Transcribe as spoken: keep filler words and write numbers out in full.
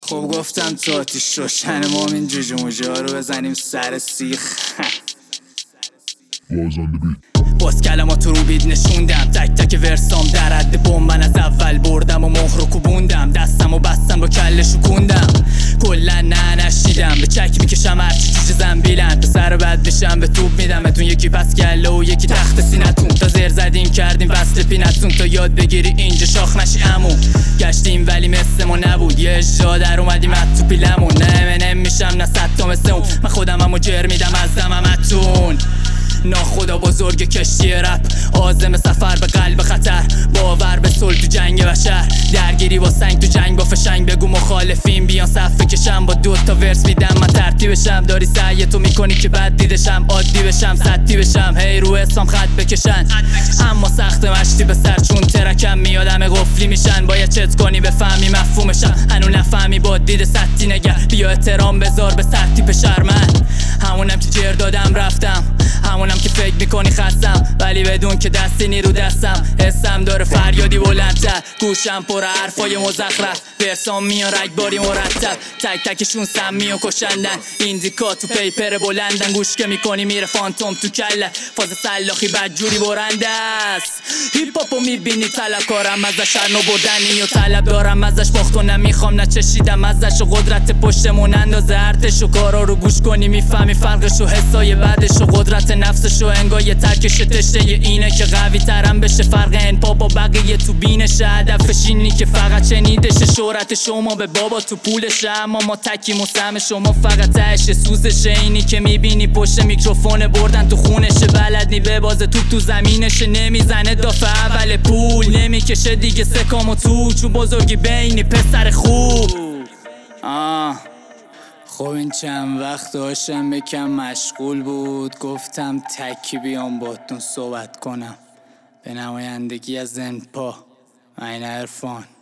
خب گفتم تو آتیش روشن ما این جوجه موجه ها رو بزنیم سر سیخ. باز کلمات رو بید نشوندم، تک تک ورسام در حد بوم. من از اول بردم و مهر رو کوبوندم، دستم و بستم با کله شکوندم. کلا نه نشیدم به چک میکشم هرچی جوجه زنبیلن. به سر بد میشم به توب میدم بهتون، یکی پس کله و یکی تخت سینتون. تا زر زدین کردیم وصل پینتون، تا یاد بگیری اینجا شاخ نشی عمو. گشتیم ولی مثل ما نبود، یه جا در اومدیم از تو پیلمون. نه من میشم نه صد تا مثل اون، من خودم همو جر میدم از دممتون. ناخدا بزرگ کشتی رپ، عازم سفر به قلب خطر. باور به صلح تو جنگ بشر، درگیری با سنگ تو جنگ با فشنگ. بگو مخالفین بیان صفه کشم، با دو تا ورس میدم من ترتیبشم. داری سعی تو میکنی که بد دیدشم، عادی بشم سطحی بشم. هی رو اسمم خط بکشن، اما سخت مشتی به سر چون ترکم میادم قفلی میشن. باید چت کنی بفهمی مفهومشم، هنو نفهمی با دید سطحی نگر. بیا احترام بذار به سطحی پشر. من همونم که جر دادم رفتم، همونم که فکر میکنی خستم، ولی بدون که دستی نیرو دستم. حسم داره فریادی بلندتر، گوشم پر حرفای مزخرف. ورسام میان رگباری مرتب، تک تکشون سمی و کشندن. ایندیکا تو پیپر بلندن، گوش که میکنی میره فانتوم تو کله. فاز سلاخی بدجوری برنده است. هیپ هاپو میبینی طلبکارم ازش، هر نو بردنی و طلب دارم ازش. باختو نمیخوام نه چشیدم ازش، و قدرت پشتمون اندازه ارتش. و کارا رو گوش کنی میفهمی فرقش و حسای بعدش. و قدرت نفسش و انگاه ترکش تشته اینه که قوی ترم بشه. فرق انپا با بقیه تو بینشه، هدفش اینی که فقط شنیدشه. شهرت شما به بابا تو پولشه، اما ما تکیم و سهم شما فقط تهش سوزشه. اینی که میبینی پشت میکروفون بردن تو خونشه، بلد نی ببازه توپ تو زمینشه. نمیزنه دافع اول پول، نمیکشه دیگه سکامو تو چون بزرگی بینی پسر خوب. آه خب این چند وقت داشتم بکم مشغول بود، گفتم تکی بیام باتون صحبت کنم به نمایندگی از انپا. من عرفان.